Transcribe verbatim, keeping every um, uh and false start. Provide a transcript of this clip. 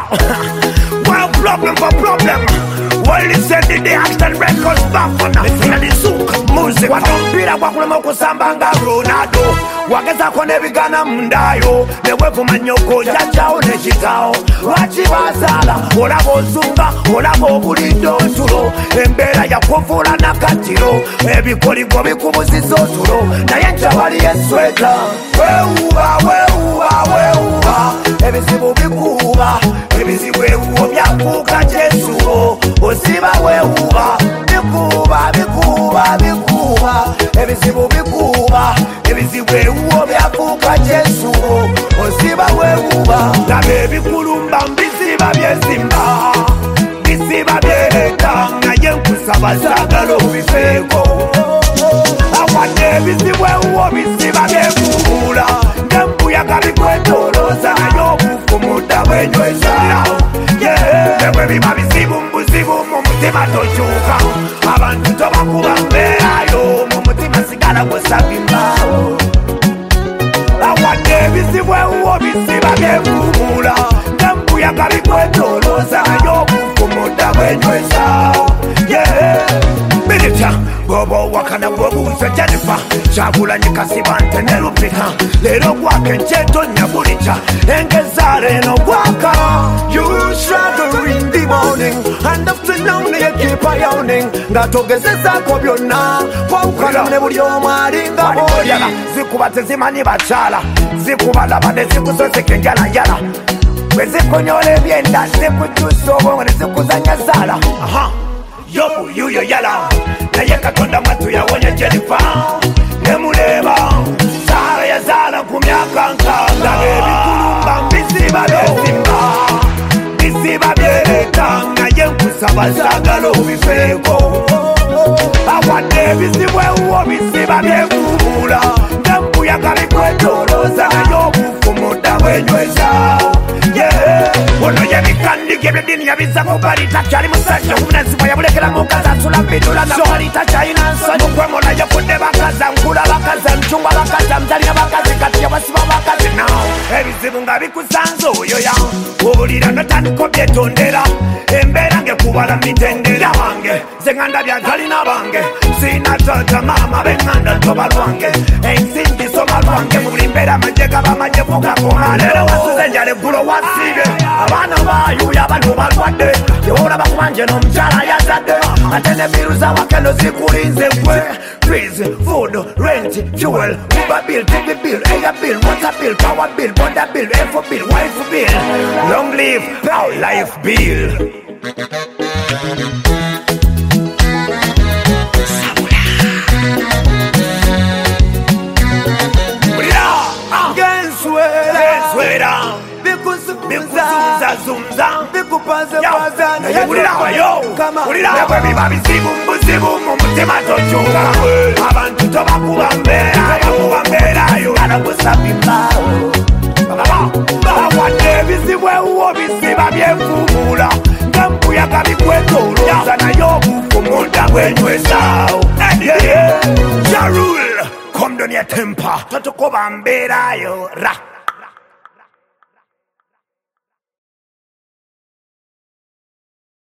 Well, problem for problem. Well, listen to the action records back on the field of Zouk music. Watompira kwa kulema kusambanga Ronaldo. Wageza kone bigana mundayo. Newe kumanyoko jajao nechitao. Wachi wazala, ola bozunga, ola bobulindo tulo. Embera ya kufula na katiro. Ebi koli gobi kumuzizo tulo. Na yenja wali yesweta. Weuwa, weuwa, weuwa. Ebi zibu bikuwa. Ebi zibu weuwa myakuka Jesu. Osiba weuwa. Bikuwa, bikuwa, bikuwa. Ebi zibu bikuwa. Ebi zibu weuwa myakuka Jesu. Osiba weuwa. Tabe bikulumba mbisiba byezimba. Bisiba byeleta. Naye nkusaba sagalo bifeko. Awane bisibu weuwa bisiba byekubula. Nembuyaga bikwetoloza. Nayo bufumuda wenyweza. Ewe biba bisibu mbuzibu mumutima tochuka. Abantu tobakuba mberayo. Mumutima sigala kusabimbawo. Awane bisibu weuwa bisiba byekubula. Nembuyaga bikwetoloza. Nayo bufumuda wenyweza. Milita Bobo wakana bobu za Jennifer. Chagula nyikasibante nelupika. Lero kwake ncheto nyabulicha. Engezare no waka. You struggle in the morning. And afternoon you keep a yawning. Ngatogezeza kwa byonna. Kwa ukana mnebuli omaringa boya. Zikubate zimani bachala. Zikubala bade zikusose kenjala yala. Wezikonyole byenda. Zikutusobo wene zikuzanya zala. Aha. Yobu yuyo yala. Naye katonda matu ya wonye Jennifer. Nemuleba Sara ya zala kumyaka nkanga. Ebikulumba mbisiba byezimba. Bisiba byeleta. Naye nkusaba sagalo bifeko. Awane bisibwe uwo bisiba byekubula. Nembuyaga bikwetoloza. Nayo bufumuda wenyweza. Ono yebikandi gebyedini yabiza kubalita kyali musajja omunazibwa yabulekera mukaza asula mbidula na balita kyalina nsonyi okwemona yafudde bakaza nkula bakaza ncungwa bakaza mzalina bakazi kati yabasiba bakazi now ebizibu nga bikusanze oyo ya obulira notandika obyetondera embeera ngekubala mitendera wange ze nganda byagalina bange sina tata mama benganda ntoba lwange ensimbi soma lwange mu buli mbeera amagye gaba amagye fugakoma lero wasuze enjala eggulo wasibe abana bayuya abantu balwadde tewola bakubanje n'omukyala yazadde ate ne biru zawakeno zikulinze gwe fees, food, rent, fuel, Uber bill, T V bill, air bill, water bill, power bill, border bill, info bill, wife bill. Long live our life bill. Ewe biba bisibu mbuzibu mumutima tochuka. Abantu tobakuba mberayo mberayo anakusabimbawo. Awane bisibwe uwo bisiba byekubula. Nembuyaga bikwetoloza. Nayo bufumuda wenywezaawo. Ja Rule, come down your temper. Totukuba mberayo ra.